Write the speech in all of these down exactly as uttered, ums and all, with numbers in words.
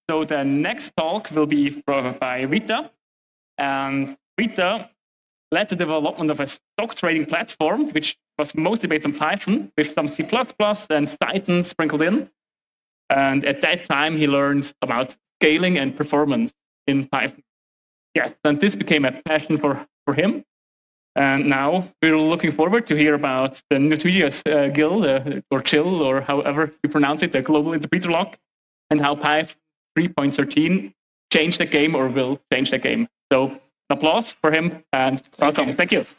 So the next talk will be from, by Rita. And Rita led the development of a stock trading platform, which was mostly based on Python, with some C plus plus and Python sprinkled in. And at that time, he learned about scaling and performance in Python. Yes, and this became a passion for, for him. And now we're looking forward to hear about the Notorious uh, Guild, uh, or Chill, or however you pronounce it, the Global Interpreter Lock, and how Python three point thirteen changed the game or will change the game. So an applause for him, and welcome. Thank you.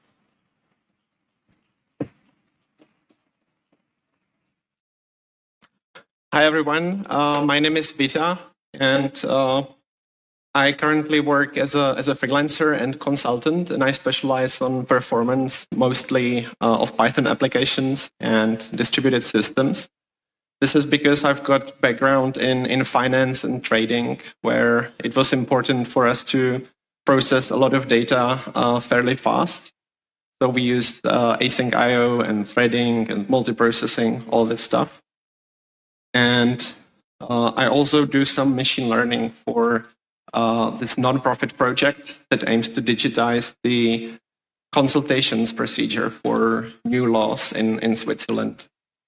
Hi, everyone. Uh, my name is Vita, and uh, I currently work as a as a freelancer and consultant, and I specialize on performance, mostly uh, of Python applications and distributed systems. This is because I've got background in, in finance and trading, where it was important for us to process a lot of data uh, fairly fast. So we used uh, async I O and threading and multiprocessing, all that stuff. And uh, I also do some machine learning for uh, this nonprofit project that aims to digitize the consultations procedure for new laws in, in Switzerland.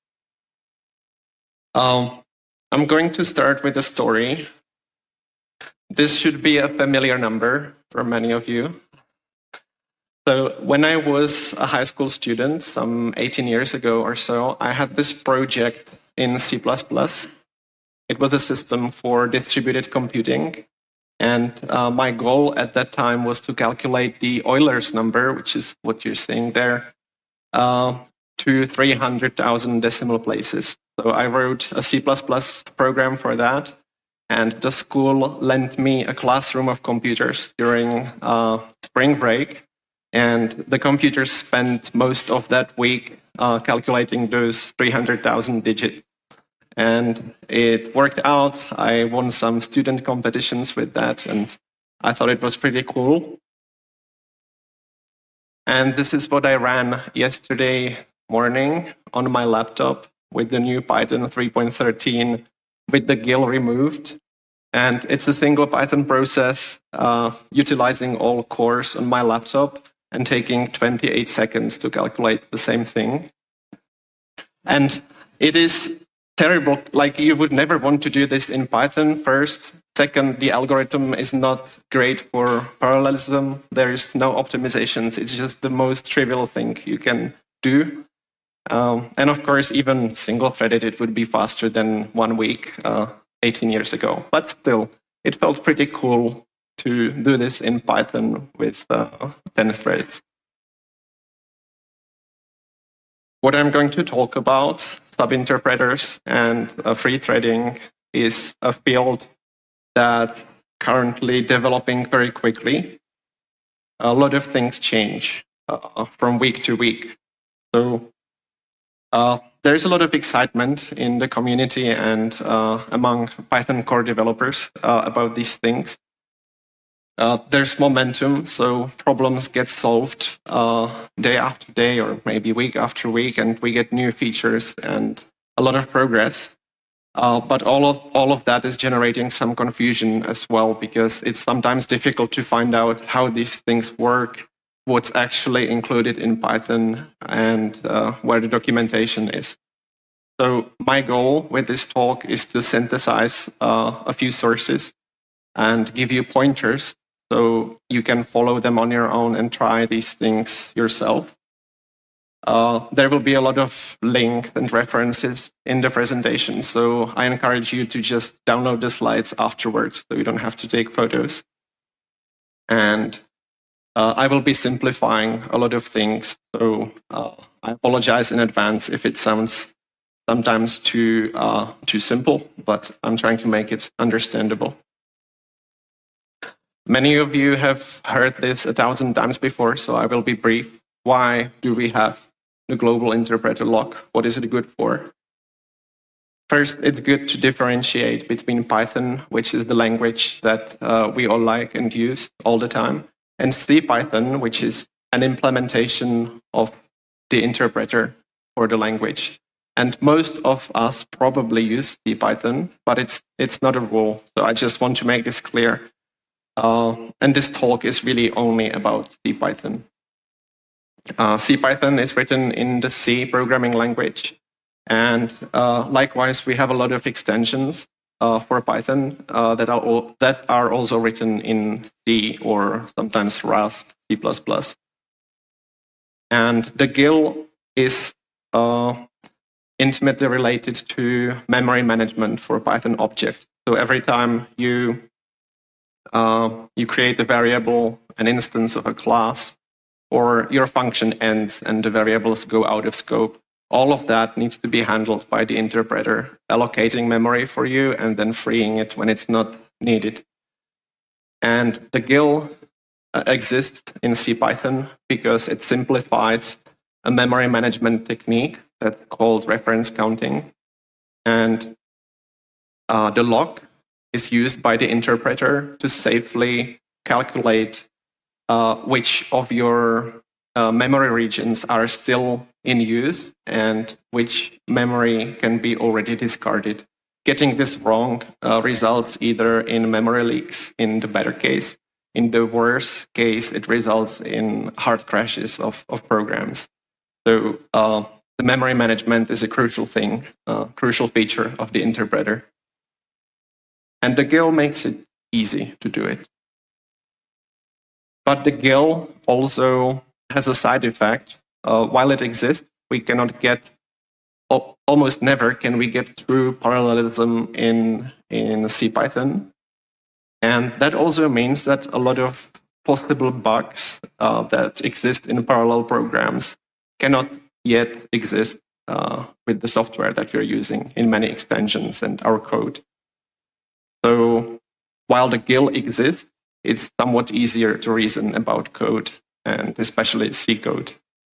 Um, I'm going to start with a story. This should be a familiar number for many of you. So when I was a high school student, some eighteen years ago or so, I had this project in C plus plus. It was a system for distributed computing. And uh, my goal at that time was to calculate the Euler's number, which is what you're seeing there, uh, to three hundred thousand decimal places. So I wrote a C plus plus program for that, and the school lent me a classroom of computers during uh, spring break, and the computers spent most of that week uh, calculating those three hundred thousand digits. And it worked out. I won some student competitions with that, and I thought it was pretty cool. And this is what I ran yesterday morning on my laptop with the new Python three point thirteen with the G I L removed. And it's a single Python process uh, utilizing all cores on my laptop and taking twenty-eight seconds to calculate the same thing. And it is terrible. Like, you would never want to do this in Python first. Second, the algorithm is not great for parallelism. There is no optimizations. It's just the most trivial thing you can do. Um, and of course, even single-threaded, it would be faster than one week uh, eighteen years ago. But still, it felt pretty cool to do this in Python with uh, ten threads. What I'm going to talk about, subinterpreters and uh, free threading, is a field that currently developing very quickly. A lot of things change uh, from week to week. So uh, there's a lot of excitement in the community and uh, among Python core developers uh, about these things. Uh, there's momentum, so problems get solved uh, day after day or maybe week after week, and we get new features and a lot of progress. Uh, but all of, all of that is generating some confusion as well, because it's sometimes difficult to find out how these things work, what's actually included in Python, and uh, where the documentation is. So my goal with this talk is to synthesize uh, a few sources and give you pointers so you can follow them on your own and try these things yourself. Uh, there will be a lot of links and references in the presentation, so I encourage you to just download the slides afterwards so you don't have to take photos. And uh, I will be simplifying a lot of things, so uh, I apologize in advance if it sounds sometimes too, uh, too simple, but I'm trying to make it understandable. Many of you have heard this a thousand times before, so I will be brief. Why do we have the global interpreter lock? What is it good for? First, it's good to differentiate between Python, which is the language that uh, we all like and use all the time, and CPython, which is an implementation of the interpreter for the language. And most of us probably use CPython, but it's it's not a rule. So I just want to make this clear. Uh, and this talk is really only about CPython. Uh, CPython is written in the C programming language. And uh, likewise, we have a lot of extensions uh, for Python uh, that, are all, that are also written in C or sometimes Rust, C plus plus. And the G I L is uh, intimately related to memory management for Python objects. So every time you, uh, you create a variable, an instance of a class, or your function ends and the variables go out of scope, all of that needs to be handled by the interpreter, allocating memory for you and then freeing it when it's not needed. And the G I L uh, exists in CPython because it simplifies a memory management technique that's called reference counting. And uh, the lock is used by the interpreter to safely calculate uh, which of your uh, memory regions are still in use and which memory can be already discarded. Getting this wrong uh, results either in memory leaks in the better case. In the worst case, it results in hard crashes of, of programs. So uh, the memory management is a crucial thing, uh, crucial feature of the interpreter. And the G I L makes it easy to do it. But the G I L also has a side effect. Uh, while it exists, we cannot get, almost never can we get true parallelism in, in CPython. And that also means that a lot of possible bugs uh, that exist in parallel programs cannot yet exist uh, with the software that we're using in many extensions and our code. So while the G I L exists, it's somewhat easier to reason about code, and especially C code.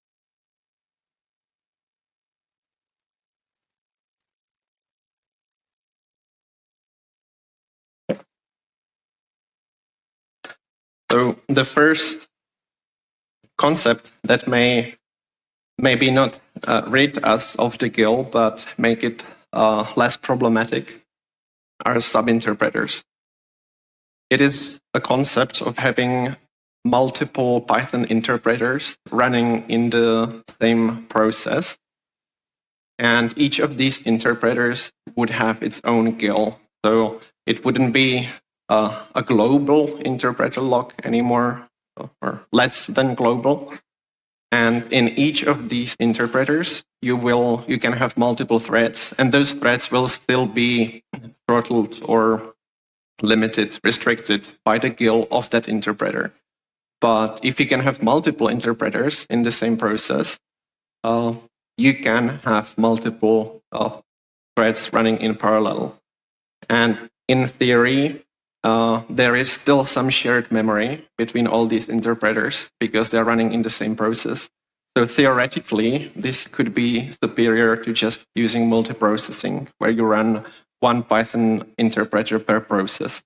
So the first concept that may maybe not uh, rid us of the G I L, but make it uh, less problematic are subinterpreters. It is a concept of having multiple Python interpreters running in the same process. And each of these interpreters would have its own G I L. So it wouldn't be uh, a global interpreter lock anymore, or less than global. And in each of these interpreters, you will you can have multiple threads, and those threads will still be throttled or limited, restricted by the G I L of that interpreter. But if you can have multiple interpreters in the same process, uh, you can have multiple uh, threads running in parallel. And in theory, uh, there is still some shared memory between all these interpreters because they're running in the same process. So theoretically, this could be superior to just using multiprocessing, where you run one Python interpreter per process.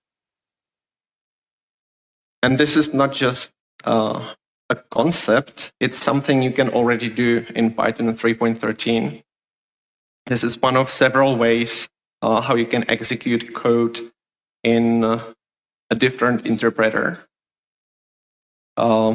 And this is not just uh, a concept, it's something you can already do in Python three point thirteen. This is one of several ways uh, how you can execute code in uh, a different interpreter. Uh,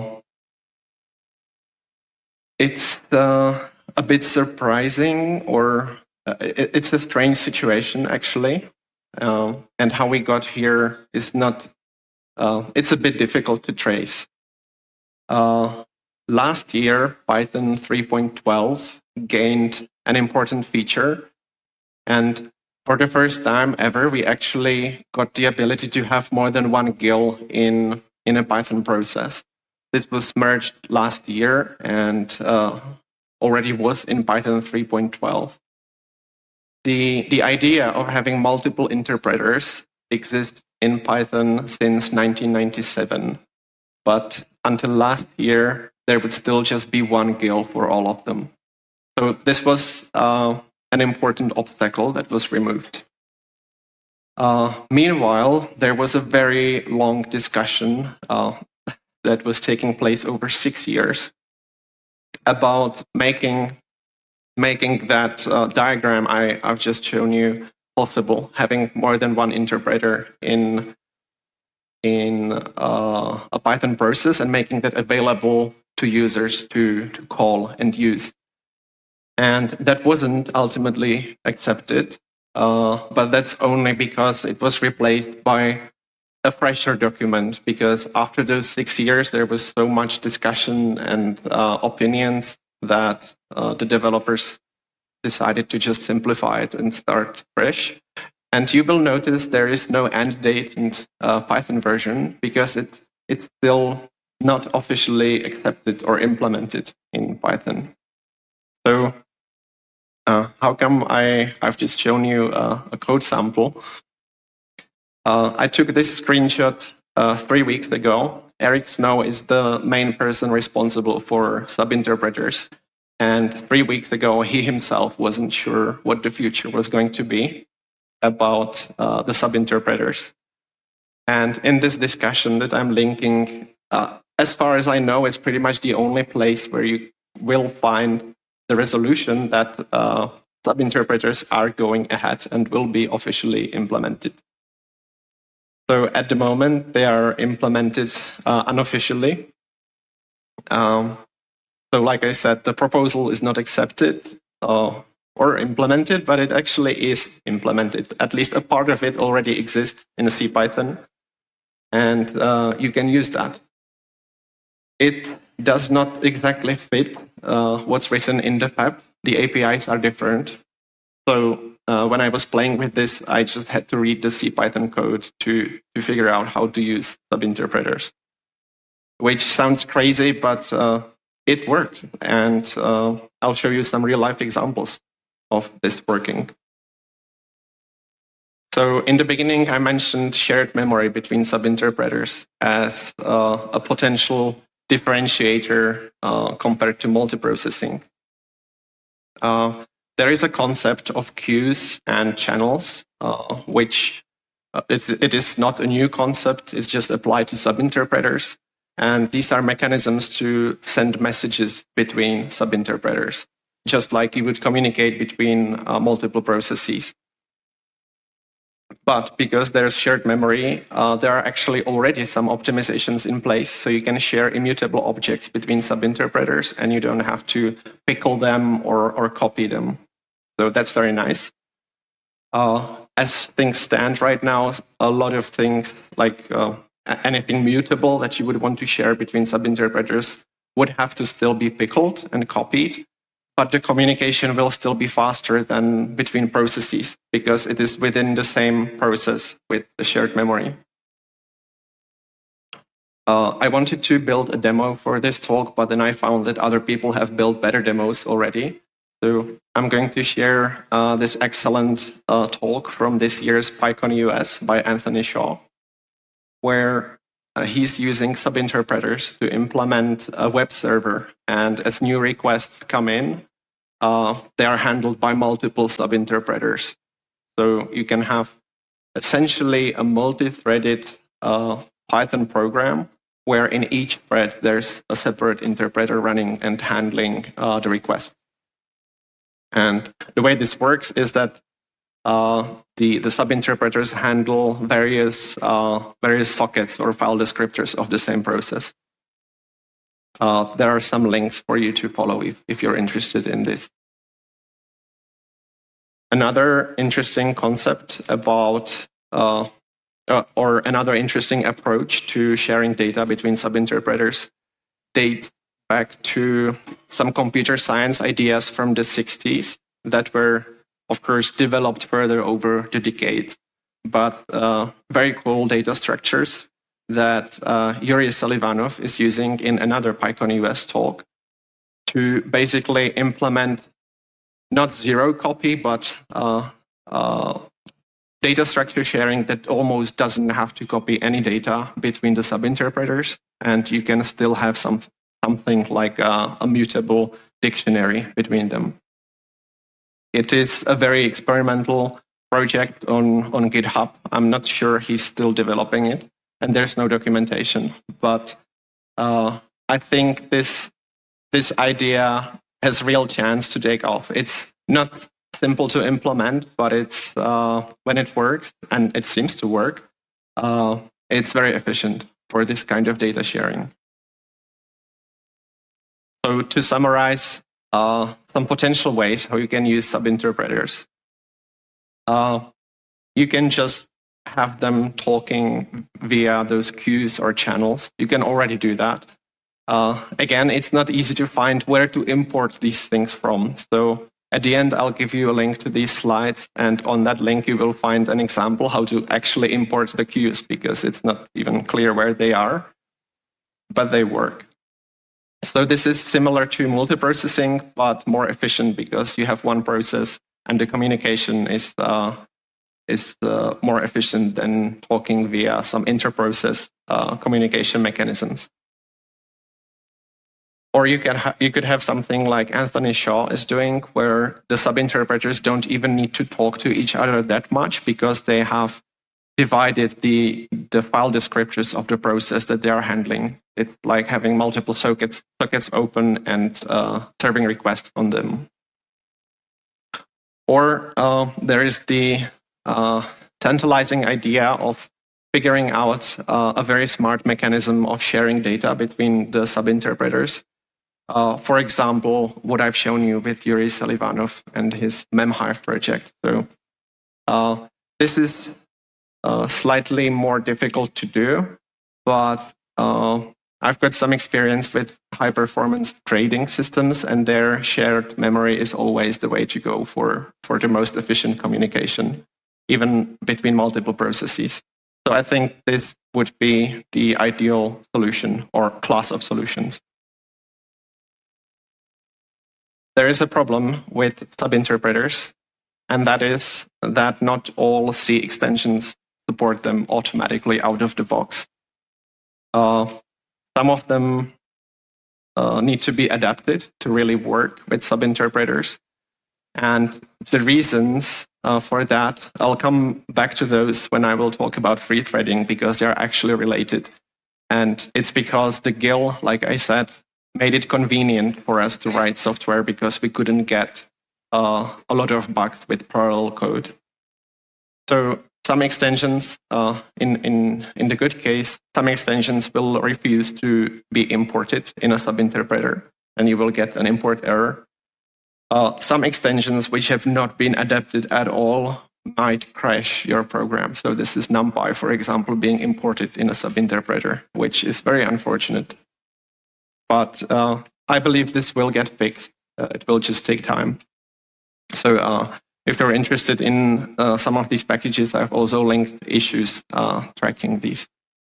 it's uh, a bit surprising, or uh, it, it's a strange situation, actually. Uh, and how we got here is not, uh, it's a bit difficult to trace. Uh, last year, Python three point twelve gained an important feature, and for the first time ever, we actually got the ability to have more than one G I L in, in a Python process. This was merged last year and uh, already was in Python three point twelve. The, the idea of having multiple interpreters exists in Python since nineteen ninety-seven, but until last year, there would still just be one G I L for all of them. So this was uh, an important obstacle that was removed. Uh, meanwhile, there was a very long discussion uh, that was taking place over six years about making making that uh, diagram I, I've just shown you possible, having more than one interpreter in, in uh, a Python process and making that available to users to, to call and use. And that wasn't ultimately accepted, uh, but that's only because it was replaced by a fresher document, because after those six years, there was so much discussion and uh, opinions that uh, the developers decided to just simplify it and start fresh. And you will notice there is no end date in uh, Python version because it it's still not officially accepted or implemented in Python. So uh, how come I, I've just shown you uh, a code sample? Uh, I took this screenshot uh, three weeks ago. Eric Snow is the main person responsible for sub-interpreters. And three weeks ago, he himself wasn't sure what the future was going to be about uh, the sub-interpreters. And in this discussion that I'm linking, uh, as far as I know, it's pretty much the only place where you will find the resolution that uh, sub-interpreters are going ahead and will be officially implemented. So at the moment, they are implemented uh, unofficially. Um, so like I said, the proposal is not accepted uh, or implemented, but it actually is implemented. At least a part of it already exists in CPython, and uh, you can use that. It does not exactly fit uh, what's written in the P E P. The A P Is are different. So uh, when I was playing with this, I just had to read the CPython code to, to figure out how to use sub-interpreters, which sounds crazy, but uh, it works. And uh, I'll show you some real-life examples of this working. So in the beginning, I mentioned shared memory between sub-interpreters as uh, a potential differentiator uh, compared to multiprocessing. Uh, There is a concept of queues and channels, uh, which uh, it, it is not a new concept. It's just applied to sub-interpreters. And these are mechanisms to send messages between sub-interpreters, just like you would communicate between uh, multiple processes. But because there's shared memory, uh, there are actually already some optimizations in place. So you can share immutable objects between sub-interpreters, and you don't have to pickle them or, or copy them. So that's very nice. Uh, as things stand right now, a lot of things like uh, anything mutable that you would want to share between sub-interpreters would have to still be pickled and copied, but the communication will still be faster than between processes because it is within the same process with the shared memory. Uh, I wanted to build a demo for this talk, but then I found that other people have built better demos already. So I'm going to share uh, this excellent uh, talk from this year's PyCon U S by Anthony Shaw, where uh, he's using sub-interpreters to implement a web server. And as new requests come in, uh, they are handled by multiple sub-interpreters. So you can have essentially a multi-threaded uh, Python program where in each thread there's a separate interpreter running and handling uh, the request. And the way this works is that uh, the, the sub-interpreters handle various, uh, various sockets or file descriptors of the same process. Uh, there are some links for you to follow if, if you're interested in this. Another interesting concept about, uh, uh, or another interesting approach to sharing data between sub-interpreters dates back to some computer science ideas from the sixties that were, of course, developed further over the decades, but uh, very cool data structures that uh, Yuri Selivanov is using in another PyCon U S talk to basically implement not zero copy, but uh, uh, data structure sharing that almost doesn't have to copy any data between the sub-interpreters, and you can still have some something like a, a mutable dictionary between them. It is a very experimental project on, on GitHub. I'm not sure he's still developing it, and there's no documentation. But uh, I think this, this idea has real chance to take off. It's not simple to implement, but it's uh, when it works, and it seems to work, uh, it's very efficient for this kind of data sharing. So to summarize, uh, some potential ways how you can use sub-interpreters. Uh, you can just have them talking via those queues or channels. You can already do that. Uh, again, it's not easy to find where to import these things from. So at the end, I'll give you a link to these slides, and on that link, you will find an example how to actually import the queues, because it's not even clear where they are, but they work. So this is similar to multiprocessing, but more efficient because you have one process and the communication is uh, is uh, more efficient than talking via some interprocess uh, communication mechanisms. Or you can ha- you could have something like Anthony Shaw is doing, where the sub-interpreters don't even need to talk to each other that much because they have divided the, the file descriptors of the process that they are handling. It's like having multiple sockets, sockets open and uh, serving requests on them. Or uh, there is the uh, tantalizing idea of figuring out uh, a very smart mechanism of sharing data between the sub-interpreters. Uh, for example, what I've shown you with Yuri Selivanov and his MemHive project. So uh, this is uh, slightly more difficult to do, but uh, I've got some experience with high-performance trading systems, and their shared memory is always the way to go for, for the most efficient communication, even between multiple processes. So I think this would be the ideal solution or class of solutions. There is a problem with sub-interpreters, and that is that not all C extensions support them automatically out of the box. Uh, some of them uh, need to be adapted to really work with sub-interpreters. And the reasons uh, for that, I'll come back to those when I will talk about free threading, because they're actually related. And it's because the G I L, like I said, made it convenient for us to write software because we couldn't get uh, a lot of bugs with parallel code. So some extensions, uh, in, in, in the good case, some extensions will refuse to be imported in a sub-interpreter, and you will get an import error. Uh, some extensions which have not been adapted at all might crash your program. So this is NumPy, for example, being imported in a sub-interpreter, which is very unfortunate. But uh, I believe this will get fixed. Uh, it will just take time. So uh, if you're interested in uh, some of these packages, I've also linked issues uh, tracking these.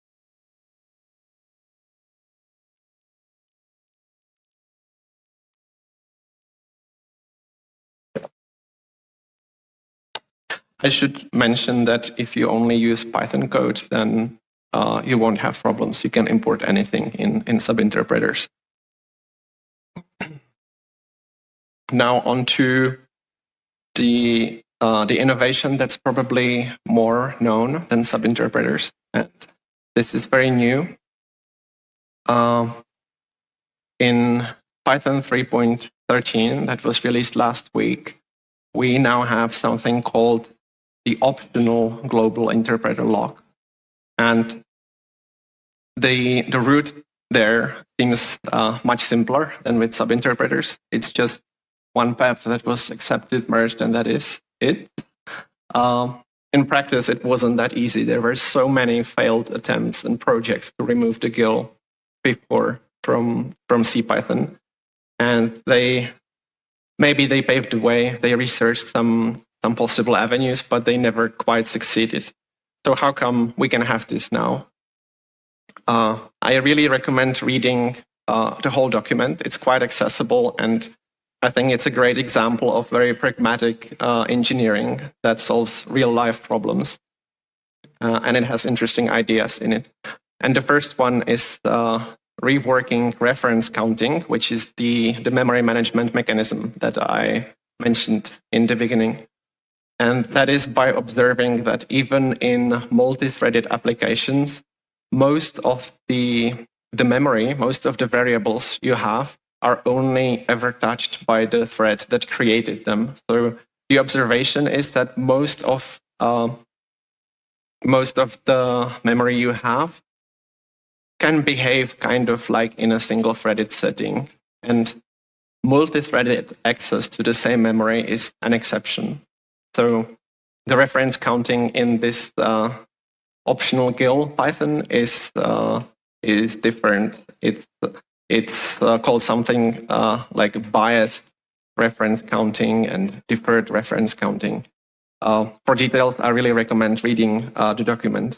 I should mention that if you only use Python code, then uh, you won't have problems. You can import anything in, in sub-interpreters. Now on to the, uh, the innovation that's probably more known than sub-interpreters. And this is very new. Uh, in Python three point thirteen, that was released last week, we now have something called the optional global interpreter lock. And the, the route there seems uh, much simpler than with sub-interpreters. It's just one path that was accepted, merged, and that is it. Uh, in practice, it wasn't that easy. There were so many failed attempts and projects to remove the G I L before from, from CPython. And they maybe they paved the way. They researched some some possible avenues, but they never quite succeeded. So how come we can have this now? Uh, I really recommend reading uh, the whole document. It's quite accessible, and I think it's a great example of very pragmatic uh, engineering that solves real-life problems. Uh, and it has interesting ideas in it. And the first one is uh, reworking reference counting, which is the, the memory management mechanism that I mentioned in the beginning. And that is by observing that even in multi-threaded applications, most of the, the memory, most of the variables you have are only ever touched by the thread that created them. So the observation is that most of uh, most of the memory you have can behave kind of like in a single-threaded setting, and multi-threaded access to the same memory is an exception. So the reference counting in this uh, optional G I L Python is uh, is different. It's it's uh, called something uh, like biased reference counting and deferred reference counting. Uh, for details, I really recommend reading uh, the document.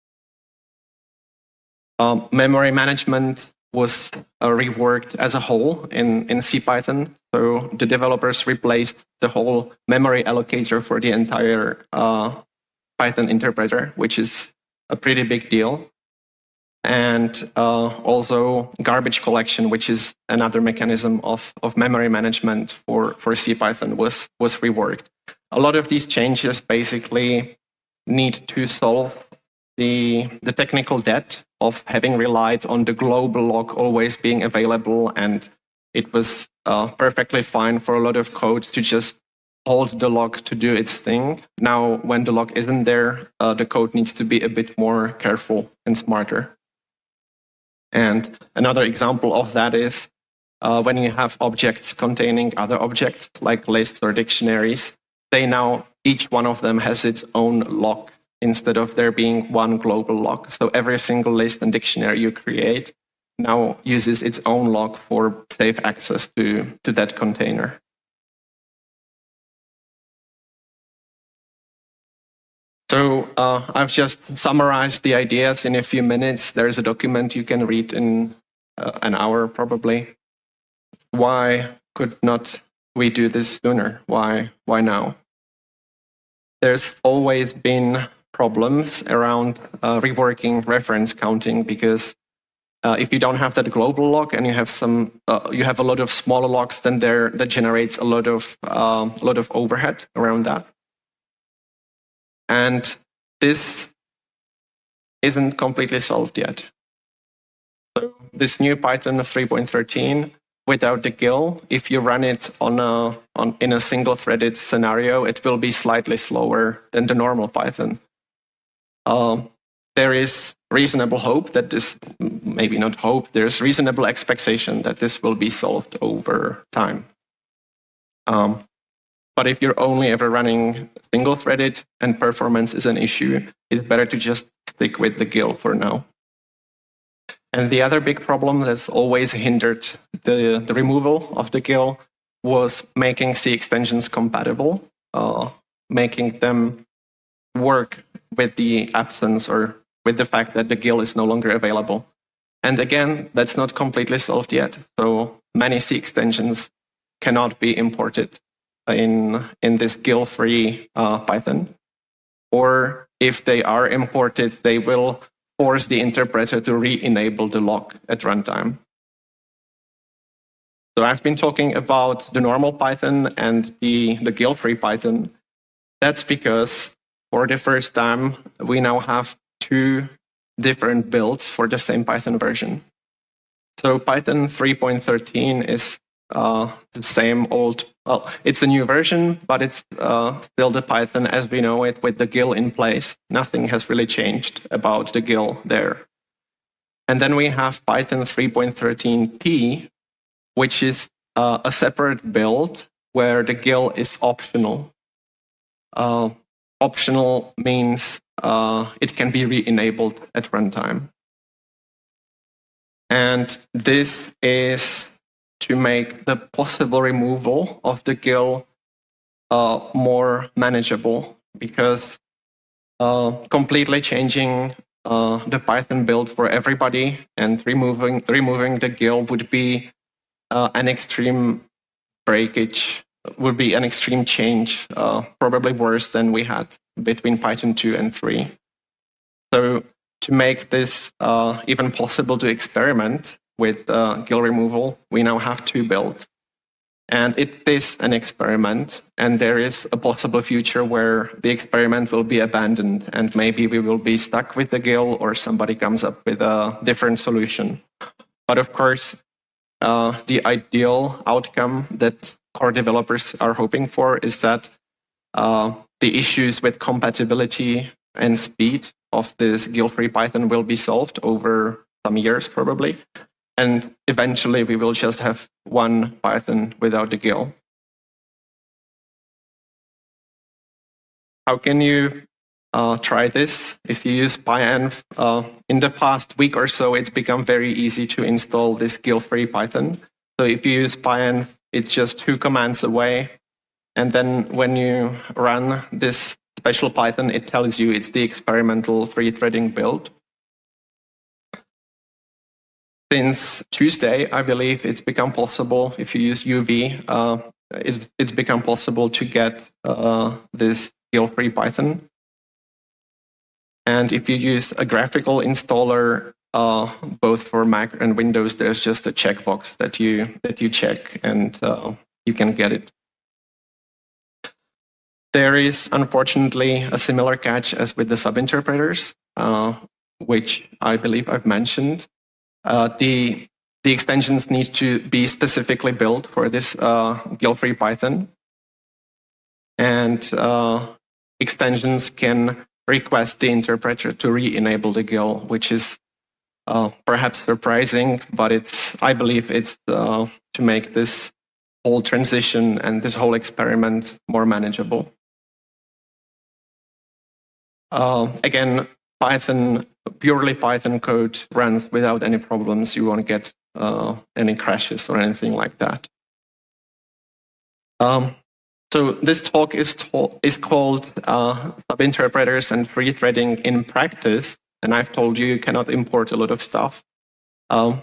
Um, memory management was uh, reworked as a whole in, in CPython. So the developers replaced the whole memory allocator for the entire uh, Python interpreter, which is a pretty big deal. And uh, also garbage collection, which is another mechanism of, of memory management for, for CPython, was, was reworked. A lot of these changes basically need to solve the, the technical debt of having relied on the global log always being available, and it was uh, perfectly fine for a lot of code to just hold the log to do its thing. Now, when the log isn't there, uh, the code needs to be a bit more careful and smarter. And another example of that is uh, when you have objects containing other objects, like lists or dictionaries, they now, each one of them has its own log instead of there being one global log. So every single list and dictionary you create now uses its own log for safe access to, to that container. So uh, I've just summarized the ideas in a few minutes. There's a document you can read in uh, an hour probably. Why could not we do this sooner? Why, why now? There's always been problems around uh, reworking reference counting, because uh, if you don't have that global log and you have some, uh, you have a lot of smaller logs, then there that generates a lot of uh, a lot of overhead around that. And this isn't completely solved yet. So this new Python three point thirteen, without the G I L, if you run it on a, on, in a single-threaded scenario, it will be slightly slower than the normal Python. Um, there is reasonable hope that this, maybe not hope, there's reasonable expectation that this will be solved over time. Um, But if you're only ever running single-threaded and performance is an issue, it's better to just stick with the G I L for now. And the other big problem that's always hindered the, the removal of the G I L was making C extensions compatible, uh, making them work with the absence or with the fact that the G I L is no longer available. And again, that's not completely solved yet. So many C extensions cannot be imported in in this G I L-free uh, Python, or if they are imported, they will force the interpreter to re-enable the log at runtime. So I've been talking about the normal Python and the, the G I L-free Python. That's because for the first time, we now have two different builds for the same Python version. So Python three point thirteen is uh, the same old, well, it's a new version, but it's uh, still the Python as we know it with the G I L in place. Nothing has really changed about the G I L there. And then we have Python three point thirteen T, which is uh, a separate build where the G I L is optional. Uh, optional means uh, it can be re-enabled at runtime. And this is to make the possible removal of the G I L uh, more manageable, because uh, completely changing uh, the Python build for everybody and removing removing the G I L would be uh, an extreme breakage, would be an extreme change, uh, probably worse than we had between Python two and three. So to make this uh, even possible to experiment with uh, G I L removal, we now have two builds. And it is an experiment, and there is a possible future where the experiment will be abandoned, and maybe we will be stuck with the G I L or somebody comes up with a different solution. But of course, uh, the ideal outcome that core developers are hoping for is that uh, the issues with compatibility and speed of this G I L-free Python will be solved over some years probably. And eventually we will just have one Python without the G I L. How can you uh, try this? If you use PyEnv, uh, in the past week or so, it's become very easy to install this G I L-free Python. So if you use PyEnv, it's just two commands away. And then when you run this special Python, it tells you it's the experimental free threading build. Since Tuesday, I believe it's become possible, if you use U V, uh, it's, it's become possible to get uh, this G I L-free Python. And if you use a graphical installer, uh, both for Mac and Windows, there's just a checkbox that you that you check, and uh, you can get it. There is, unfortunately, a similar catch as with the subinterpreters, uh, which I believe I've mentioned. Uh, the, the extensions need to be specifically built for this uh, G I L-free Python. And uh, extensions can request the interpreter to re-enable the G I L, which is uh, perhaps surprising, but it's I believe it's uh, to make this whole transition and this whole experiment more manageable. Uh, again, Python, purely Python code runs without any problems. You won't get uh, any crashes or anything like that. Um, so this talk is, to is called uh, Subinterpreters and Free Threading in Practice, and I've told you you cannot import a lot of stuff. Um,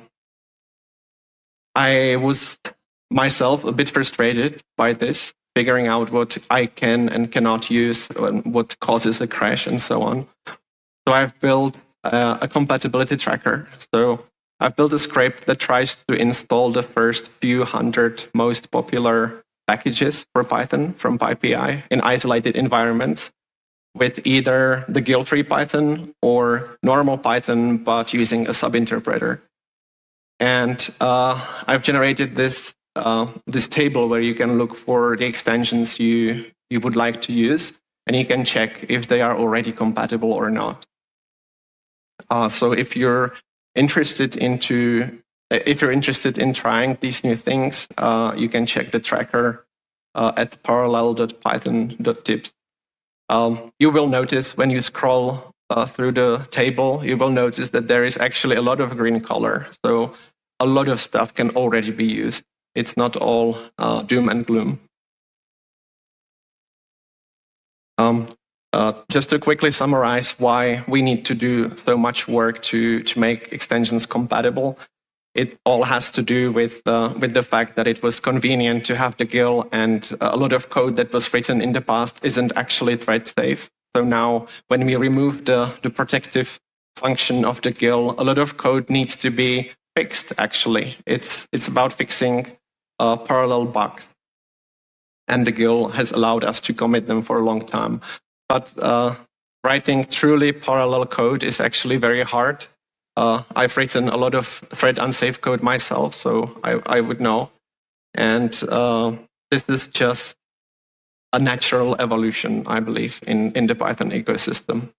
I was myself a bit frustrated by this, figuring out what I can and cannot use, and what causes a crash, and so on. So I've built uh, a compatibility tracker. So I've built a script that tries to install the first few hundred most popular packages for Python from PyPI in isolated environments with either the G I L-free Python or normal Python, but using a subinterpreter. And uh, I've generated this uh, this table where you can look for the extensions you you would like to use, and you can check if they are already compatible or not. Uh, so if you're interested into if you're interested in trying these new things, uh, you can check the tracker uh, at parallel dot python dot tips. Um, you will notice when you scroll uh, through the table, you will notice that there is actually a lot of green color. So a lot of stuff can already be used. It's not all uh, doom and gloom. Um, uh, just to quickly summarize why we need to do so much work to, to make extensions compatible. It all has to do with, uh, with the fact that it was convenient to have the G I L, and a lot of code that was written in the past isn't actually thread safe. So now when we remove the, the protective function of the G I L, a lot of code needs to be fixed, actually. It's, it's about fixing uh, parallel bugs. And the G I L has allowed us to commit them for a long time. But uh, writing truly parallel code is actually very hard. Uh, I've written a lot of thread unsafe code myself, so I, I would know. And uh, this is just a natural evolution, I believe, in, in the Python ecosystem.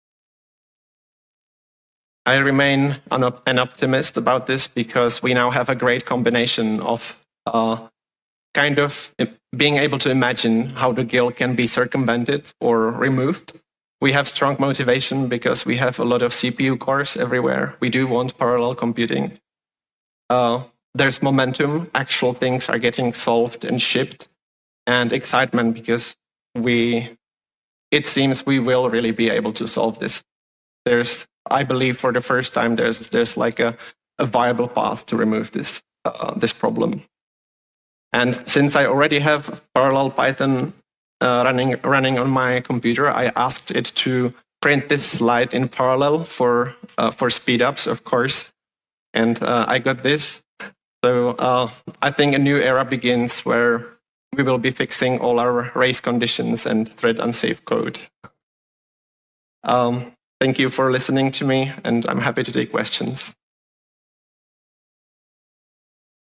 I remain an, an optimist about this because we now have a great combination of uh, kind of being able to imagine how the G I L can be circumvented or removed. We have strong motivation because we have a lot of C P U cores everywhere. We do want parallel computing. Uh, there's momentum. Actual things are getting solved and shipped. And excitement because we, it seems we will really be able to solve this. There's, I believe for the first time, there's, there's like a, a viable path to remove this, uh, this problem. And since I already have parallel Python Uh, running running on my computer, I asked it to print this slide in parallel for uh, for speedups, of course, and uh, I got this. So uh, I think a new era begins where we will be fixing all our race conditions and thread unsafe code. Um, thank you for listening to me, and I'm happy to take questions.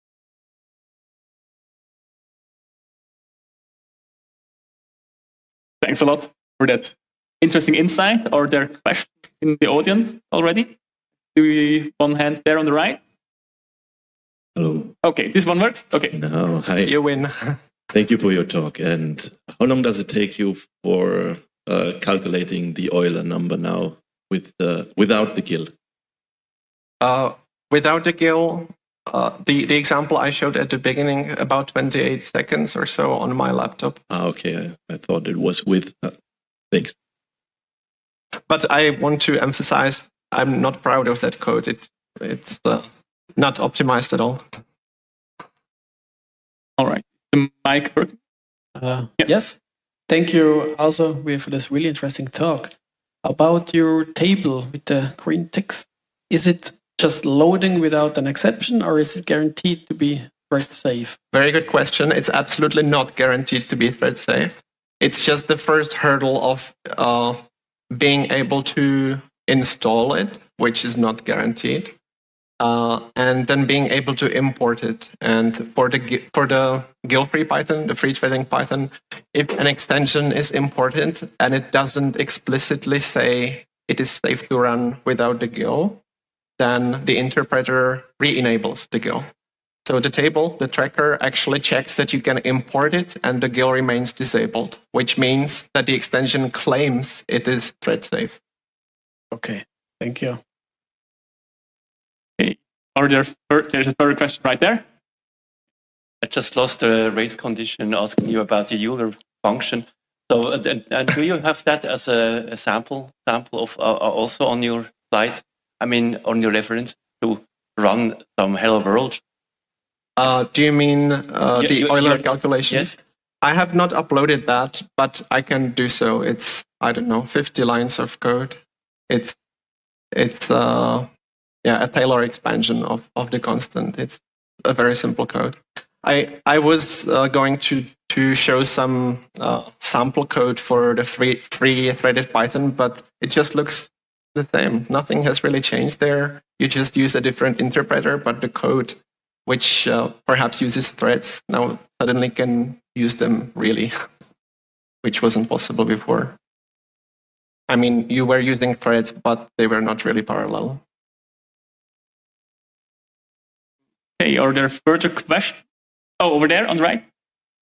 Thanks a lot for that interesting insight. Are there questions in the audience already? Do we one hand there on the right? Hello. Okay, this one works? Okay. No, hi. You win. Thank you for your talk. And how long does it take you for uh, calculating the Euler number now with uh, without the GIL? Uh, without the GIL, uh, the, the example I showed at the beginning, about twenty-eight seconds or so on my laptop. Ah, okay. I, I thought it was with. Uh, thanks. But I want to emphasize, I'm not proud of that code. It, it's uh, not optimized at all. All right. The mic work? Uh, yes. yes. Thank you also with this really interesting talk. About your table with the green text, is it just loading without an exception, or is it guaranteed to be thread safe? Very good question. It's absolutely not guaranteed to be thread safe. It's just the first hurdle of uh, being able to install it, which is not guaranteed. Uh, and then being able to import it. And for the for the GIL-free Python, the free threading Python, if an extension is imported and it doesn't explicitly say it is safe to run without the GIL, then the interpreter re-enables the GIL. So the table, the tracker, actually checks that you can import it and the GIL remains disabled, which means that the extension claims it is thread safe. Okay, thank you. Or there's, there's a third question right there. I just lost a race condition asking you about the Euler function. So, and, and do you have that as a, a sample sample of uh, also on your slide? I mean, on your reference to run some Hello World? Uh, do you mean uh, you, the you, Euler you, calculations? Yes. I have not uploaded that, but I can do so. It's, I don't know, fifty lines of code. It's, it's, uh, yeah, a Taylor expansion of, of the constant. It's a very simple code. I I was uh, going to to show some uh, sample code for the free free threaded Python, but it just looks the same. Nothing has really changed there. You just use a different interpreter, but the code, which uh, perhaps uses threads, now suddenly can use them really, which wasn't possible before. I mean, you were using threads, but they were not really parallel. Okay, are there further questions? Oh, over there on the right.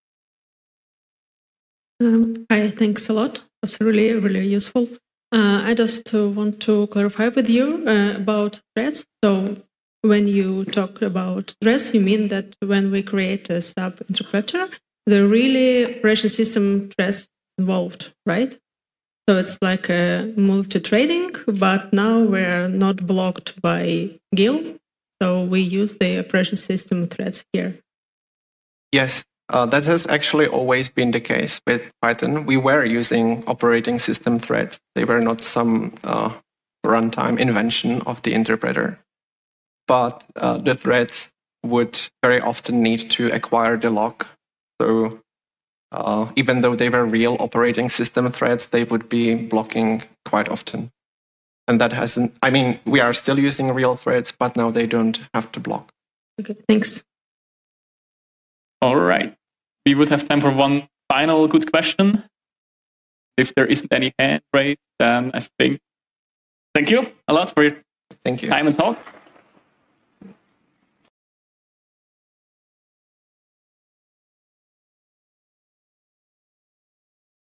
Um, hi, thanks a lot. That's really, really useful. Uh, I just uh, want to clarify with you uh, about threads. So when you talk about threads, you mean that when we create a sub interpreter, there are really operation system threads involved, right? So it's like a multi-threading, but now we're not blocked by GIL. So we use the operation system threads here. Yes, uh, that has actually always been the case with Python. We were using operating system threads. They were not some uh, runtime invention of the interpreter. But uh, the threads would very often need to acquire the lock. So uh, even though they were real operating system threads, they would be blocking quite often. And that hasn't, I mean, we are still using real threads, but now they don't have to block. Okay, thanks. All right. We would have time for one final good question. If there isn't any hand raised, then I think, thank you a lot for your Thank you. time and talk.